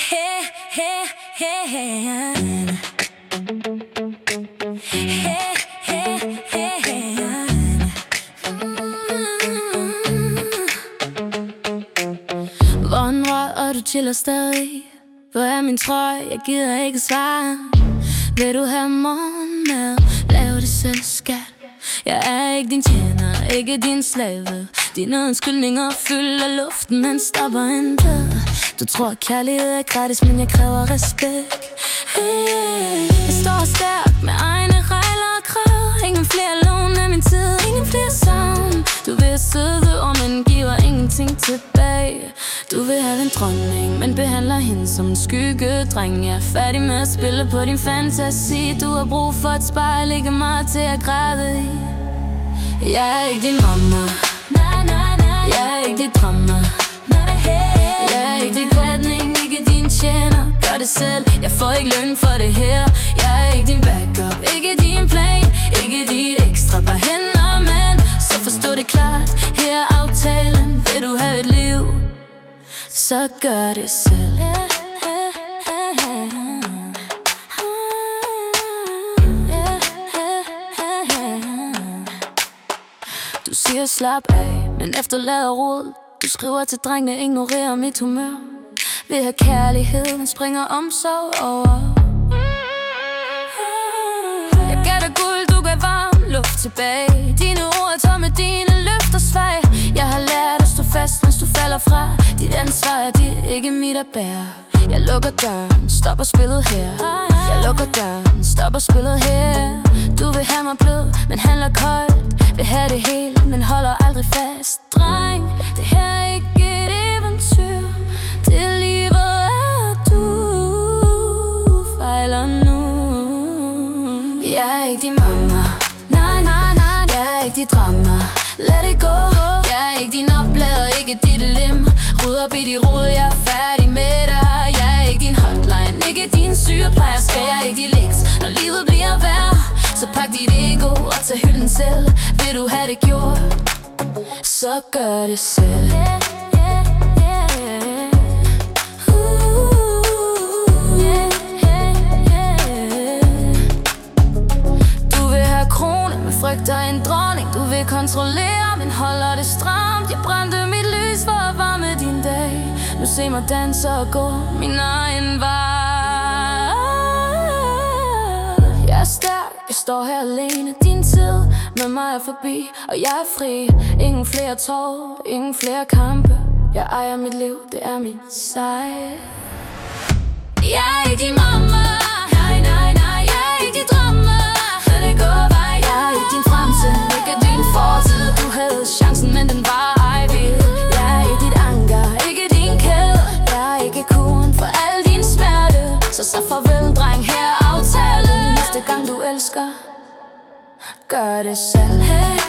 Hey, hey, hey, hey. Hey, hey, hey, hey. Hvordan rører du chiller stadig? Hvor er min trøje? Jeg gider ikke svare. Vil du have morgenmad? Lav det selv, skat. Jeg er ikke din tjener, ikke din slave. Dine undskyldninger fylder luften, men stopper intet. Du tror kærlighed er gratis, men jeg kræver respekt. Jeg står stærk med egne regler og krav. Ingen flere lån af min tid, ingen flere savn. Du vil sidde og men giver ingenting tilbage. Du vil have en dronning, men behandler hende som en skyggedreng. Jeg er færdig med at spille på din fantasi. Du har brug for et spejl, ikke meget til at græde i. Jeg er ikke din mamma. Jeg er ikke dit drama. Jeg er ikke din klædning, ikke din tjener. Gør det selv, jeg får ikke løn for det her. Jeg er ikke din backup, ikke din plan. Ikke dit ekstra par hænder, men så forstå det klart. Her er aftalen, vil du have et liv, så gør det selv. Du siger slap af, men efterlader rod. Du skriver til drengene, ignorerer mit humør. Vil have kærlighed, men springer omsorg over. Jeg gav dig guld, du gav varm luft tilbage. Dine ord er tomme, dine løfter svag. Jeg har lært at stå fast, mens du falder fra. Dit ansvar er dit, ikke mit at bære. Jeg lukker døren, stopper spillet her. Jeg lukker døren, stopper spillet her. Du vil have mig blød, men handler koldt. Vil have det hele, men holder aldrig fast. Dreng, det her er ikke et eventyr. Det livet er du fejler nu. Jeg er ikke din mamma. Nej, nej, nej. Jeg er ikke dit drama. Lad det gå. Jeg er ikke din oplader, ikke dit lim. Ryd op i de rod, jeg er færdig med dig. Jeg er ikke din hotline, ikke din sygeplejer. Skal jeg ikke de leaks, når livet bliver værre? Så pak dit ego og tag hylden selv. Vil du have det gjort, så gør det selv. Du vil have krone, men frygter en dronning. Du vil kontrollere, men holder det stramt. Jeg brændte mit lys for at varme din dag. Nu se mig danse og gå min egen vej. Jeg er stærk, jeg står her alene. Din tid med mig er forbi, og jeg er fri. Ingen flere tårer, ingen flere kampe. Jeg ejer mit liv, det er min sejr. Jeg er ikke din mamma. Nej, nej, nej. Jeg er ikke dit drama. Lad det gå vej. Jeg er ikke din fremtid, ikke din fortid. Du havde chancen, men den var ej vild. Jeg er ikke dit anker, ikke din kæde. Jeg er ikke kuren for al din smerte. Så farvel, dreng, her er aftalen. Næste gang du elsker, gør det selv. Hey.